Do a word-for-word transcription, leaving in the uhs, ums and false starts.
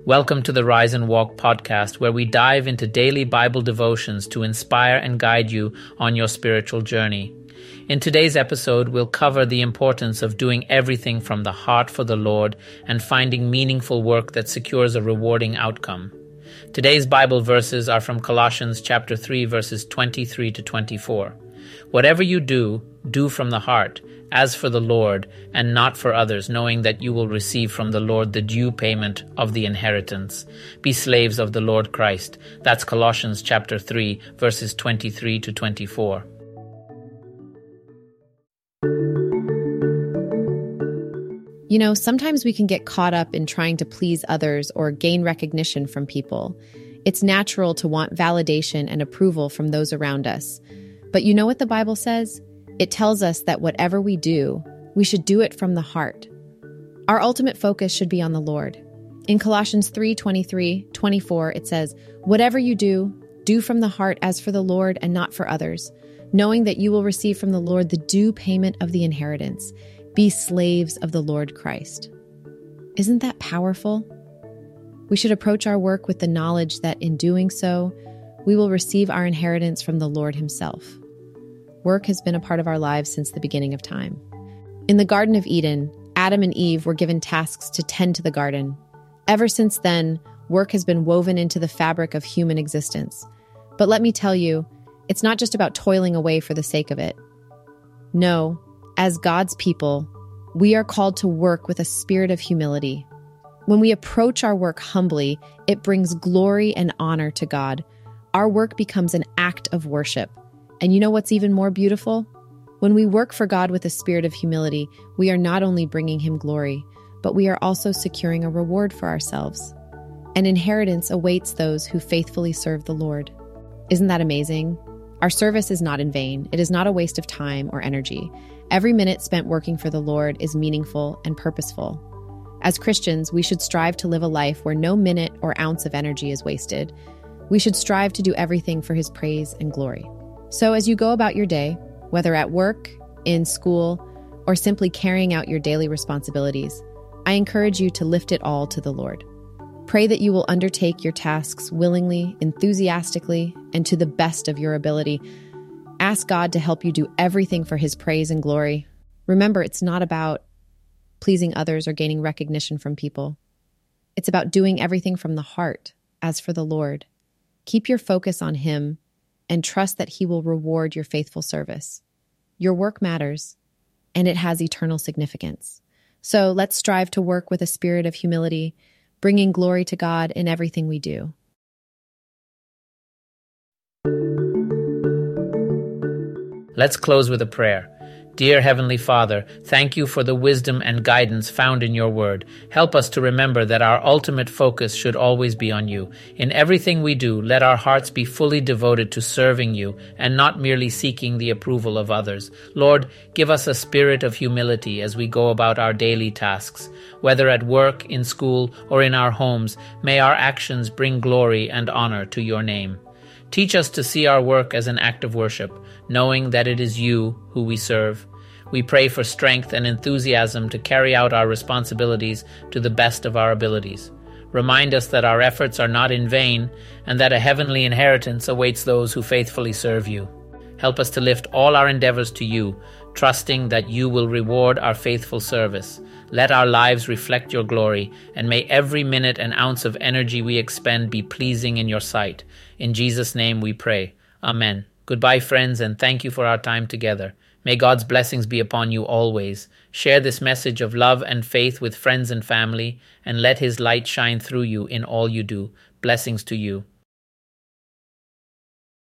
Welcome to the Rise and Walk podcast, where we dive into daily Bible devotions to inspire and guide you on your spiritual journey. In today's episode, we'll cover the importance of doing everything from the heart for the Lord and finding meaningful work that secures a rewarding outcome. Today's Bible verses are from Colossians chapter three, verses twenty-three to twenty-four. Whatever you do, do from the heart, as for the Lord, and not for others, knowing that you will receive from the Lord the due payment of the inheritance. Be slaves of the Lord Christ. That's Colossians chapter three, verses twenty-three to twenty-four. You know, sometimes we can get caught up in trying to please others or gain recognition from people. It's natural to want validation and approval from those around us. But you know what the Bible says? It tells us that whatever we do, we should do it from the heart. Our ultimate focus should be on the Lord. In Colossians three, twenty-three, twenty-four, it says, "Whatever you do, do from the heart as for the Lord and not for others, knowing that you will receive from the Lord the due payment of the inheritance. Be slaves of the Lord Christ." Isn't that powerful? We should approach our work with the knowledge that in doing so, we will receive our inheritance from the Lord Himself. Work has been a part of our lives since the beginning of time. In the Garden of Eden, Adam and Eve were given tasks to tend to the garden. Ever since then, work has been woven into the fabric of human existence. But let me tell you, it's not just about toiling away for the sake of it. No, as God's people, we are called to work with a spirit of humility. When we approach our work humbly, it brings glory and honor to God. Our work becomes an act of worship. And you know what's even more beautiful? When we work for God with a spirit of humility, we are not only bringing Him glory, but we are also securing a reward for ourselves. An inheritance awaits those who faithfully serve the Lord. Isn't that amazing? Our service is not in vain. It is not a waste of time or energy. Every minute spent working for the Lord is meaningful and purposeful. As Christians, we should strive to live a life where no minute or ounce of energy is wasted. We should strive to do everything for His praise and glory. So as you go about your day, whether at work, in school, or simply carrying out your daily responsibilities, I encourage you to lift it all to the Lord. Pray that you will undertake your tasks willingly, enthusiastically, and to the best of your ability. Ask God to help you do everything for His praise and glory. Remember, it's not about pleasing others or gaining recognition from people. It's about doing everything from the heart, as for the Lord. Keep your focus on Him and trust that He will reward your faithful service. Your work matters, and it has eternal significance. So let's strive to work with a spirit of humility, bringing glory to God in everything we do. Let's close with a prayer. Dear Heavenly Father, thank you for the wisdom and guidance found in your word. Help us to remember that our ultimate focus should always be on you. In everything we do, let our hearts be fully devoted to serving you and not merely seeking the approval of others. Lord, give us a spirit of humility as we go about our daily tasks. Whether at work, in school, or in our homes, may our actions bring glory and honor to your name. Teach us to see our work as an act of worship, knowing that it is you who we serve. We pray for strength and enthusiasm to carry out our responsibilities to the best of our abilities. Remind us that our efforts are not in vain and that a heavenly inheritance awaits those who faithfully serve you. Help us to lift all our endeavors to you, trusting that you will reward our faithful service. Let our lives reflect your glory, and may every minute and ounce of energy we expend be pleasing in your sight. In Jesus' name we pray. Amen. Goodbye, friends, and thank you for our time together. May God's blessings be upon you always. Share this message of love and faith with friends and family, and let His light shine through you in all you do. Blessings to you.